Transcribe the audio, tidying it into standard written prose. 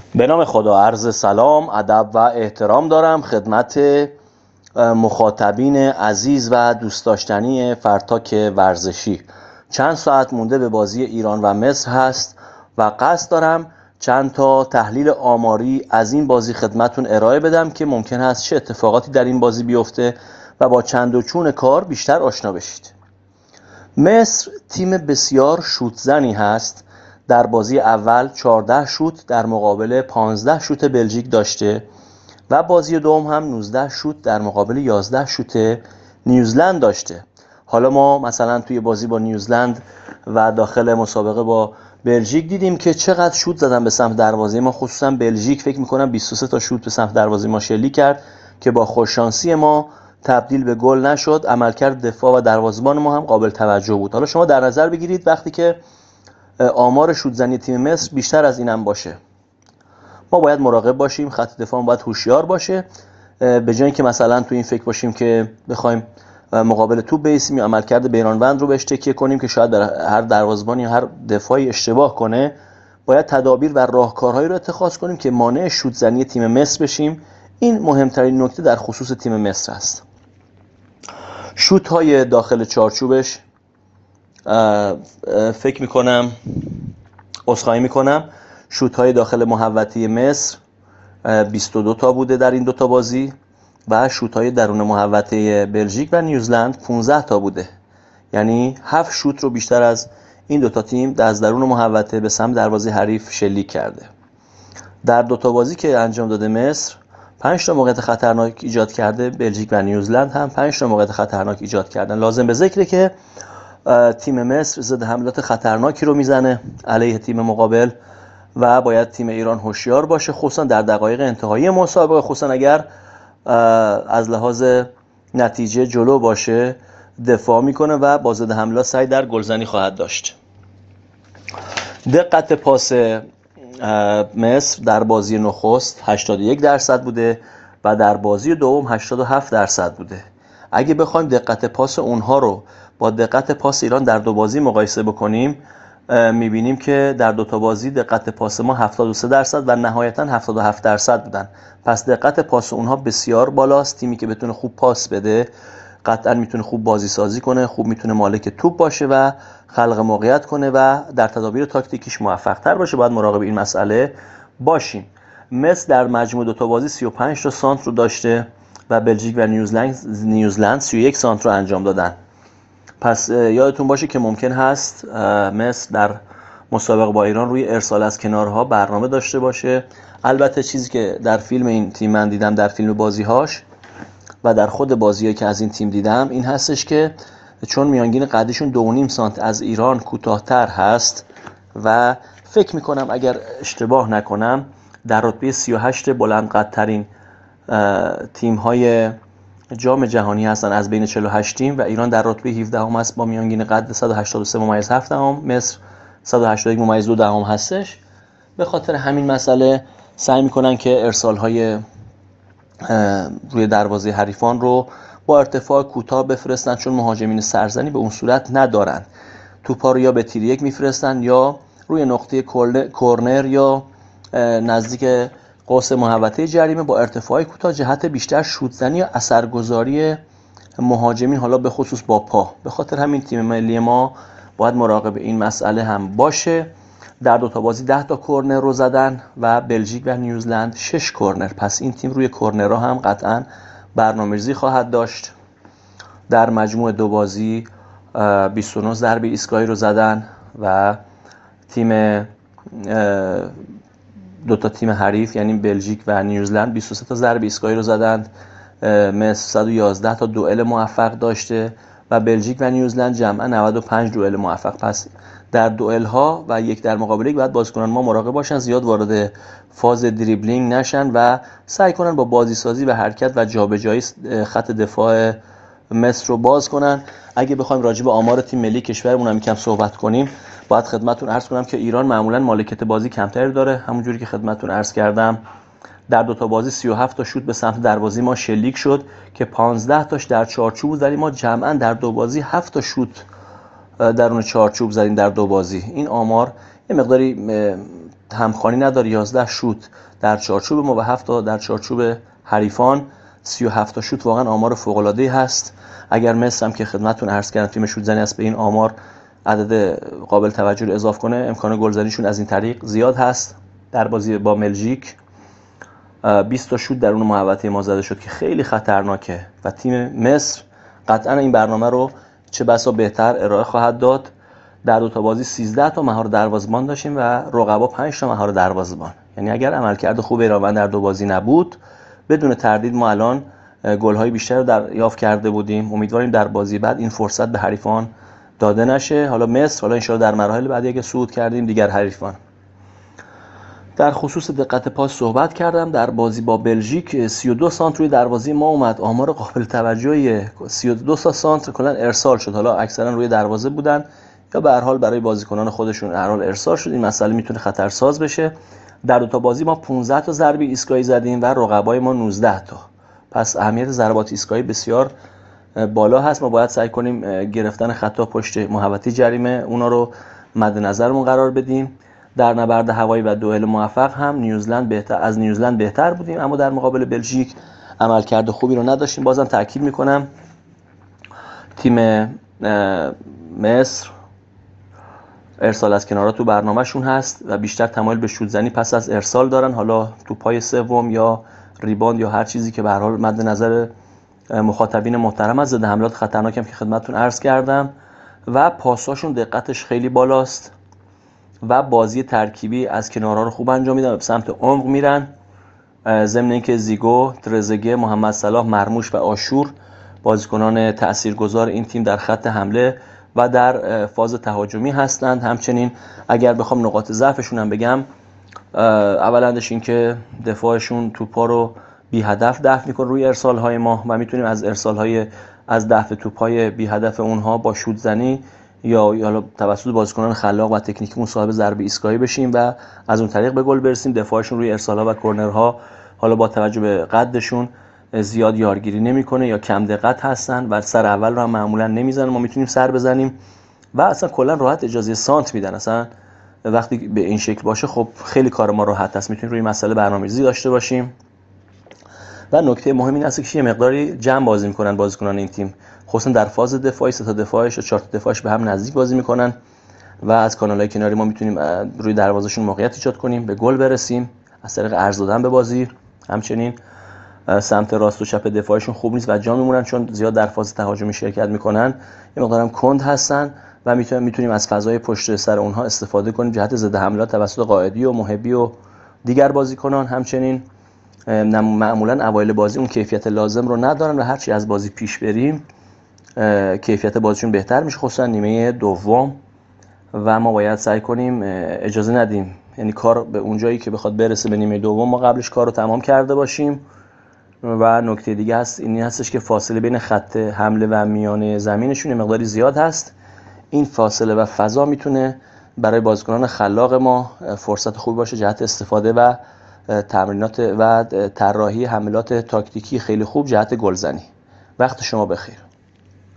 به نام خدا، عرض سلام، ادب و احترام دارم خدمت مخاطبین عزیز و دوست داشتنی فرتاک ورزشی. چند ساعت مونده به بازی ایران و مصر هست و قصد دارم چند تا تحلیل آماری از این بازی خدمتون ارائه بدم که ممکن هست چه اتفاقاتی در این بازی بیفته و با چند و چون کار بیشتر آشنا بشید. مصر تیم بسیار شوت زنی هست. در بازی اول 14 شوت در مقابل 15 شوت بلژیک داشته و بازی دوم هم 19 شوت در مقابل 11 شوت نیوزلند داشته. حالا ما مثلا توی بازی با نیوزلند و داخل مسابقه با بلژیک دیدیم که چقدر شوت زدن به سمت دروازه ما، خصوصا بلژیک فکر میکنم 23 تا شوت به سمت دروازه ما شلیک کرد که با خوششانسی ما تبدیل به گل نشد. عملکرد دفاع و دروازه‌بان ما هم قابل توجه بود. حالا شما در نظر بگیرید وقتی که آمار شوت‌زنی تیم مصر بیشتر از اینم باشه، ما باید مراقب باشیم، خط دفاع باید هوشیار باشه، به جای اینکه مثلا تو این فکر باشیم که بخوایم مقابل توپ بیسیم یا عملکرد بیرانوند رو بهش تکیه کنیم که شاید هر دروازه‌بان یا هر دفاعی اشتباه کنه. باید تدابیر و راهکارهایی رو اتخاذ کنیم که مانع شوت‌زنی تیم مصر بشیم. این مهمترین نکته در خصوص تیم مصر است. شوت‌های داخل چارچوبش فکر می‌کنم شوت‌های داخل محوطه مصر 22 تا بوده در این دوتا بازی و شوت‌های درون محوطه بلژیک و نیوزلند 15 تا بوده. یعنی 7 شوت رو بیشتر از این دوتا تیم از درون محوطه به سمت دروازه حریف شلیک کرده. در دوتا بازی که انجام داده مصر 5 تا موقعیت خطرناک ایجاد کرده، بلژیک و نیوزلند هم 5 تا موقعیت خطرناک ایجاد کردن. لازم به ذکره که تیم مصر ضد حملات خطرناکی رو میزنه علیه تیم مقابل و باید تیم ایران هوشیار باشه، خصوصا در دقایق انتهایی مسابقه، خصوصا اگر از لحاظ نتیجه جلو باشه دفاع میکنه و با ضد حملات سعی در گلزنی خواهد داشت. دقت پاس مصر در بازی نخست 81% بوده و در بازی دوم 87% بوده. اگه بخوایم دقت پاس اونها رو با دقت پاس ایران در دو بازی مقایسه بکنیم، میبینیم که در دوتا بازی دقت پاس ما 73% و نهایتا 77% بودن. پس دقت پاس اونها بسیار بالاست. تیمی که بتونه خوب پاس بده قطعا میتونه خوب بازی سازی کنه، خوب میتونه مالک توپ باشه و خلق موقعیت کنه و در تدابیر تاکتیکیش موفق تر باشه. باید مراقب این مسئله باشیم. مصر در مجموع دوتا بازی 35 تا سانتر رو داشته و بلژیک و نیوزلند 31 سانتر رو انجام دادن. پس یادتون باشه که ممکن هست مصر در مسابقه با ایران روی ارسال از کنارها برنامه داشته باشه. البته چیزی که در فیلم این تیم من دیدم، در فیلم بازی‌هاش و در خود بازی‌هایی که از این تیم دیدم، این هستش که چون میانگین قدشون 2.5 سانت از ایران کوتاه‌تر هست و فکر می‌کنم اگر اشتباه نکنم در رتبه 38 بلند قدترین تیم‌های جام جهانی هستن از بین 48 تیم و ایران در رتبه 17 هم است با میانگین قد 183.7 مصر 181.2 هستش. به خاطر همین مسئله سعی میکنن که ارسال‌های روی دروازه حریفان رو با ارتفاع کوتاه بفرستن، چون مهاجمین سرزنی به اون صورت ندارن. توپا رو یا به تیر یک میفرستن یا روی نقطه کورنر یا نزدیک قوس محوطه جریمه با ارتفاع کوتاه جهت بیشتر شوت‌زنی یا اثرگذاری مهاجمین، حالا به خصوص با پا. به خاطر همین تیم ملی ما باید مراقب این مسئله هم باشه. در دوتا بازی 10 تا کورنر رو زدن و بلژیک و نیوزلند 6 کورنر. پس این تیم روی کورنرها هم قطعا برنامه‌ریزی خواهد داشت. در مجموع دو بازی 29 ضربه ایستگاهی رو زدن و دوتا تیم حریف یعنی بلژیک و نیوزلند 23 تا ضربه ایستگاهی رو زدند. مصر 111 تا دوئل موفق داشته و بلژیک و نیوزلند جمعا 95 دوئل موفق. پس در دوئل ها و یک در مقابل یک باید بازیکنان ما مراقب باشن زیاد وارد فاز دریبلینگ نشن و سعی کنن با بازی سازی و حرکت و جابجایی خط دفاع مصر رو باز کنن. اگه بخوایم راجع به آمار تیم ملی کشورمون هم یکم صحبت کنیم، باید خدمتتون عرض کنم که ایران معمولا مالکیت بازی کمتری داره. همونجوری که خدمتتون عرض کردم در دوتا بازی 37 تا شوت به سمت دروازه ما شلیک شد که 15 تاش در چارچوب بود، ولی ما جمعا در دو بازی 7 تا شوت درون چارچوب زدیم در دو بازی. این آمار یه مقداری همخوانی نداره. 11 شوت در چارچوب ما و 7 تا در چارچوب حریفان. 37 تا شوت واقعا آمار فوق‌العاده‌ای هست. اگر مصر هم که خدمتتون عرض کردم تیم شوت زنی است به این آمار عدد قابل توجهی رو اضافه کنه، امکان گلزنیشون از این طریق زیاد هست. در بازی با بلژیک 20 تا شوت درون محوطه ما زده شد که خیلی خطرناکه و تیم مصر قطعا این برنامه رو چه بسا بهتر ارائه خواهد داد. در 2 تا بازی 13 تا مهار دروازه‌بان داشتیم و رقبا 5 تا مهار دروازه‌بان. یعنی اگر عملکرد خوب ایران در 2 بازی نبود بدون تردید ما الان گل‌های بیشتر رو دریافت کرده بودیم. امیدواریم در بازی بعد این فرصت به حریفان داده نشه. حالا مصر، حالا ان شاءالله در مراحل بعدی اگه صعود کردیم دیگر حریفان. در خصوص دقت پاس صحبت کردم. در بازی با بلژیک 32 سانت روی دروازه ما اومد، آمار قابل توجهی. 32 سانت کلا ارسال شد، حالا اکثرا روی دروازه بودن یا به هر حال برای بازیکنان خودشون هر حال ارسال شد. این مسئله میتونه خطرساز بشه. در 2 تا بازی ما 15 تا ضربه ایستگاهی زدیم و رقبای ما 19 تا. پس اهمیت ضربات ایستگاهی بسیار بالا هست. ما باید سعی کنیم گرفتن خطا پشت محوطه جریمه اونا رو مد نظرمون قرار بدیم. در نبرد هوایی و دوئل موفق هم نیوزلند بهتر بودیم، اما در مقابل بلژیک عملکرد خوبی رو نداشتیم. بازم تاکید میکنم تیم مصر ارسال از کنارا تو برنامهشون هست و بیشتر تمایل به شوت زنی پس از ارسال دارن، حالا تو پای سوم یا ریباند یا هر چیزی که به هر حال مد نظر مخاطبین محترم از ضد حملات خطرناکم که خدمتتون عرض کردم. و پاساشون دقتش خیلی بالاست و بازی ترکیبی از کنارها رو خوب انجام میدن، به سمت عمق میرن. ضمن اینکه زیگو، ترزگه، محمد صلاح، مرموش و آشور بازیکنان تاثیرگذار این تیم در خط حمله و در فاز تهاجمی هستند. همچنین اگر بخوام نقاط ضعفشون هم بگم، اولندش این که دفاعشون توپا رو بی هدف دفع میکنه روی ارسال‌های ما و میتونیم از ارسال‌های از دفع توپ‌های بی هدف اونها با شوت زنی یا توسط بازیکنان خلاق و تکنیکی صاحب ضربه ایستگاهی بشیم و از اون طریق به گل برسیم. دفاعشون روی ارسال‌ها و کرنرها حالا با توجه به قدشون زیاد یارگیری نمیکنه یا کم دقت هستن و سر اول رو هم معمولا نمیزنن. ما میتونیم سر بزنیم و اصلا کلا راحت اجازه سانت میدن. اصلا وقتی به این شکل باشه خب خیلی کار ما راحت است، میتونیم روی مسئله برنامه‌ریزی داشته باشیم. و نکته مهم این است که یه مقداری جمع بازی میکنن بازیکنان این تیم، خصوصا در فاز دفاعی 3 تا دفاعش و 4 تا دفاعش به هم نزدیک بازی میکنن و از کانالهای کناری ما میتونیم روی دروازه‌شون موقعیت ایجاد کنیم، به گل برسیم از طریق عرض دادن به بازی. همچنین سمت راست و چپ دفاعشون خوب نیست و جا میمونن چون زیاد در فاز تهاجمی شرکت میکنن، یه مقدارم کند هستن و میتونیم از فضای پشت سر اونها استفاده کنیم جهت ضد حملات توسط قائدی و محبی و دیگر بازیکنان. همچنین معمولا اوایل بازی اون کیفیت لازم رو ندارن و هرچی از بازی پیش بریم کیفیت بازیشون بهتر میشه، خصوصا نیمه دوم و ما باید سعی کنیم اجازه ندیم، یعنی کار به اون جایی که بخواد برسه به نیمه دوم ما قبلش کار رو تمام کرده باشیم. و نکته دیگه هست این هستش که فاصله بین خط حمله و میانه زمینشون مقداری زیاد هست. این فاصله و فضا میتونه برای بازیکنان خلاق ما فرصت خوبی باشه جهت استفاده و تمرینات و طراحی حملات تاکتیکی خیلی خوب جهت گلزنی. وقت شما بخیر.